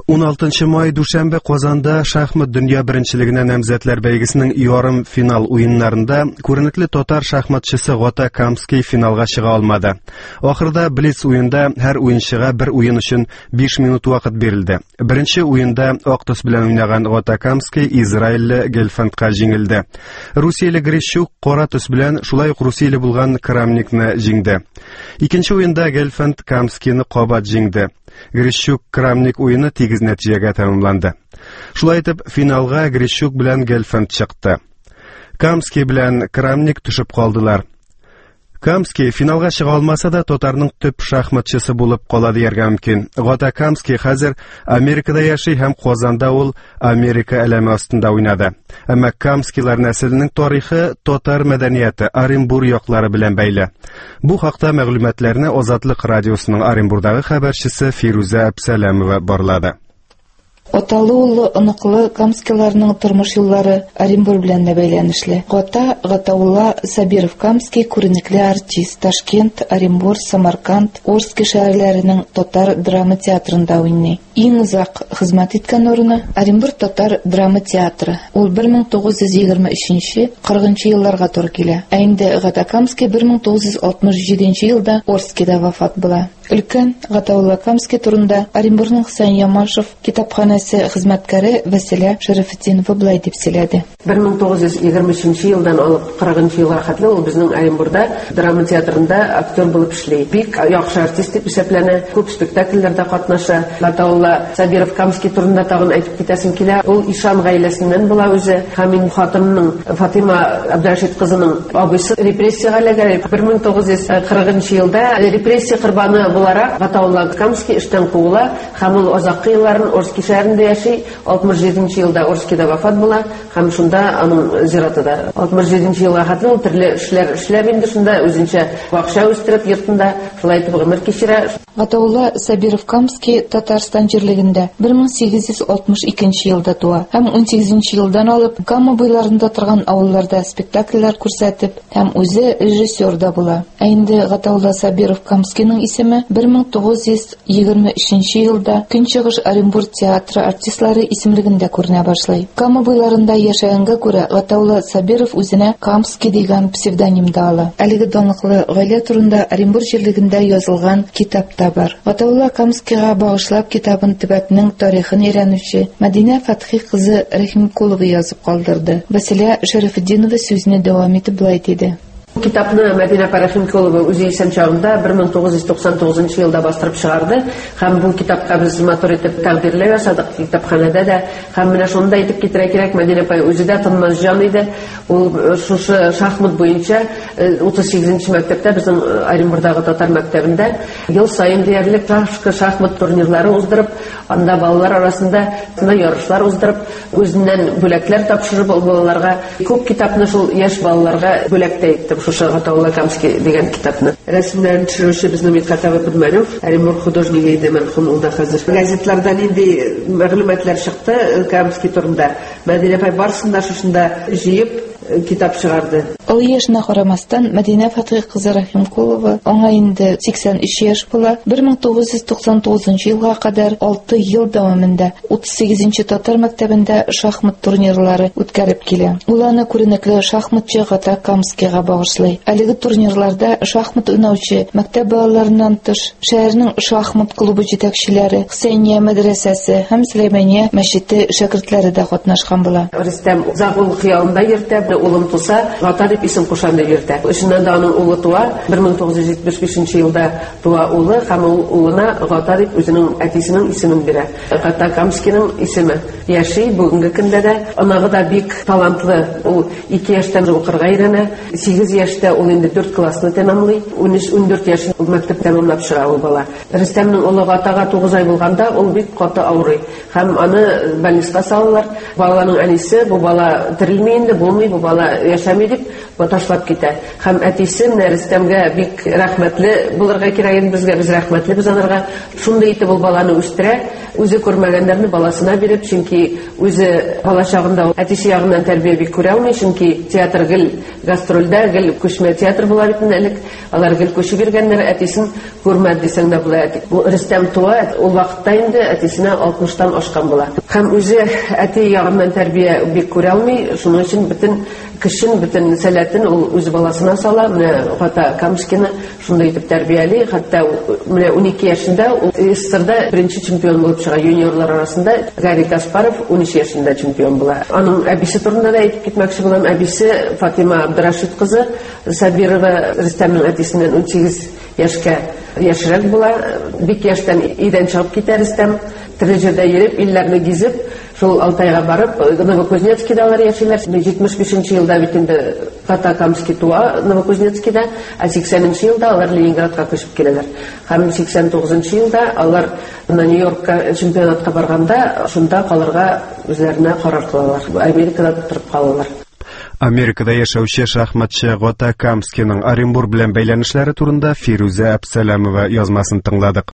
16 май дүшәмбе Казанда шахмат дөнья беренчелегенә намзәтләр бәйгесенең ярым финал уеннарында күренекле татар шахматчысы Гата Камский финалга чыга алмады. Ахырда блиц уенда һәр уенчыга бер уен өчен 5 минут вакыт бирелде. Беренче уенда Актус белән уйнаган Гата Камский израильле Гельфандка җиңелде. Русияле Грищук кара төс белән шулай ук Русияле булган Крамникны җиңде. Икенче уенда Гельфанд Камскийны кабат җиңде. Грищук Крамник уены тигез нәтиҗәгә тәмамланды. Шулай итеп, финалга Грищук белән Гельфанд чыкты. Камский белән Крамник төшеп калдылар. Камский финалга чыга алмаса да татарның төп шахматчысы булып кала дияргә мөмкин. Гата Камский хәзер Америкада яши һәм Казанда ул Америка әләме астында уйнады. Әмма Камскийлар нәселенең тарихы татар мәдәнияте Оренбур яклары белән бәйле. Бу хакта мәгълүматларны Азатлык радиосының Оренбурдагы хәбәрчесе Фируза Әбсәләмова барлады. Аталы-улы оныклы Камскийларның тормыш юллары Оренбур белән дә бәйләнешле. Гатаула Сабиров Камский күренекле артист. Ташкент, Оренбур, Самарканд, Орск шәһәрләренең татар драма театрында уйный. Иң узак хезмәт иткән урыны Оренбур татар драма театры. Ул 1923-40 елларга туры килә. Ә инде Гата Камский 1967 елда Орскида вафат була. Өлкән Гатаула Камский турында Оренбурның Хәсән Ямашев китапханәсе хезмәткәре Вәсилә Шәрәфетдинова булай дип сөйләде. 1923 елдан алып 40 елга хәтле ул безнең Оренбурда драма театрында актер булып эшли. Бик яхшы артист дип исәпләнә, күп спектакльләрдә катнаша. Гатаула Сабиров Камский турында тагын әйтеп китәсем килә. Ул Ишан гаиләсеннән була үзе. Һәм хатынының Фатима Абдрашид кызының абыйсы репрессиягә эләгә. 1940 елда репрессия корбаны буларак Гатаула Камский эштән куыла һәм ул азаккы елларын Орски шәһәрендә яши. 67 елда Орскида вафат була һәм шунда аның зираты да. 67 елга хәтле ул төрле эшләр эшләп инде шунда үзенчә акча үстереп йортында шулай итеп гомер кичерә. Гатаула Сабиров Камский Татарстан җирлегендә 1862 елда туа һәм 18 елдан алып Кама буйларында торган авылларда спектакльләр күрсәтеп һәм үзе режиссер да була. Ә инде Гатаула Сабиров Камскийның исеме 1923 елда Көнчыгыш Оренбур театры артистлары исемлегендә күренә башлый. Кама буйларында яшәгәнгә күрә Гатаула Сабиров үзенә Камский дигән псевдонимда ала. Әлеге данлыклы гаилә турында Оренбур җирлегендә язылган китап та бар. Гатаула Камскийга багышлап китабын төбәкнең тарихын өйрәнүче Мәдинә Фәтхи кызы Рәхимкулова язып калдырды. Вәсилә Шәрәфетдинова сүзне дәвам итеп булай диде. Китапны Мәдинә Рәхимкулова үзе исән чагында 1999 елда бастырып чыгарды. Һәм бу китапка без матур итеп тәкъдирләү ясадык китапханәдә дә. Һәм менә шунда әйтеп китерә кирәк, Мәдинә апа үзе дә тынмас җан иде. Ул шушы шахмат буенча 38-нче мәктәптә безнең Оренбурдагы татар мәктәбендә ел сайын диярлек шахмат турнирлары уздырып, анда балалар арасында ярышлар уздырып, үзеннән бүләкләр тапшырып балаларга күп китапны шул яшь балаларга бүләктә итте. Шушы Гатаула Камский дигән китапны. Рәсемнәрен төшерүче безнең Мидхәт Абдулмәнов, Оренбур художнигы иде мәрхүм, ул да хәзер. Газетлардан инде мәгълүматлар чыкты Камский турында. Мәдинә апа барсын да шушында җыеп китап чыгарды. Ул яшенә карамастан Мәдинә Фәтхи кызы Рәхимкулова аңа инде 83 яшь була. 1999 елга кадәр 6 ел дәвамында 38-нче татар мәктәбендә шахмат турнирлары үткәреп килә. Ул аны күренекле шахматчы Гата Камскийга багышлый. Әлеге турнирларда шахмат уйнаучы мәктәп балаларыннан тыш шәһәрнең шахмат клубы җитәкчеләре, Хусейния мәдрәсәсе һәм Сөләймания мәчете шәкертләре дә катнашкан була. Рөстәм Загул хыялында йөртә, улым туса, Гата дип исем кушанды йөртә. Шуннан да аның улы туа, 1975 елда туа улы һәм ул улына Гата дип үзенең әтисенең исемен бирә. Гата Камскийның исеме. Яши бүгенге көндә дә анагы да бик талантлы. Ул 2 яшьтән укырга өйрәнә, 8 яшьтә ул инде 4 классны тәмамлый, 13-14 яшь ул мәктәп тәмамлап чыга ул бала. Рөстәмнең улы Гатага 9 ай булганда ул бик каты авырый һәм аны больницага салалар. Баланың әнисе бу бала терелми инде, булмый, бу бала яшәми дип ташлап китә. Һәм әтисе Рөстәмгә бик рәхмәтле булырга кирәк инде, безгә без рәхмәтле анарга. Шундай итеп ул баланы үстерә, үзе күрмәгәннәрне баласына биреп, чөнки үзе бала чагында әтисе ягыннан тәрбия бик күрә алмый, чөнки театр гел гастрольдә, гел гел күчмә театр була бит элек. Алар гел күчеп биргәннәр, әтисен күрмәде дисәң дә була. Бу Рөстәм туа, ул вакытта инде әтисенә 60-тан ашкан була. Һәм үзе әти ягыннан тәрбия бик күрә алмый, шуның өчен бөтен кешен, бөтен сәләтен ул үз баласына сала. Менә Гата Камскийны шунда итеп тәрбияли. Хәтта менә 12 яшендә ул СССРда беренче чемпион булып чыга юниорлар арасында. Гарри Каспаров 13 яшендә чемпион була. Аның әбисе турында да әйтеп китмәкче булам. Әбисе Фатима Абдрашид кызы Сабирова Рөстәмнең әтисеннән 18 яшькә яшьрәк була. Бик яшьтән өйдән чыгып китә Рөстәм. Төрле җирдә йөреп, илләрне гизеп, шул Алтайга барып, Новокузнецкида алар яшиләр. 75нче елда бит инде Гата Камский туа Новокузнецкида, 80нче елда алар Ленинградка күчеп киләләр. Һәм 89нче елда алар Нью-Йоркка чемпионатка барганда, шунда калырга үзләренә карар кылалар. Америкада торып калалар. Америкада яшәүче шахматчы Гата Камскийның Оренбург белән бәйләнешләре турында Фируза Әбсәләмова язмасын тыңладык.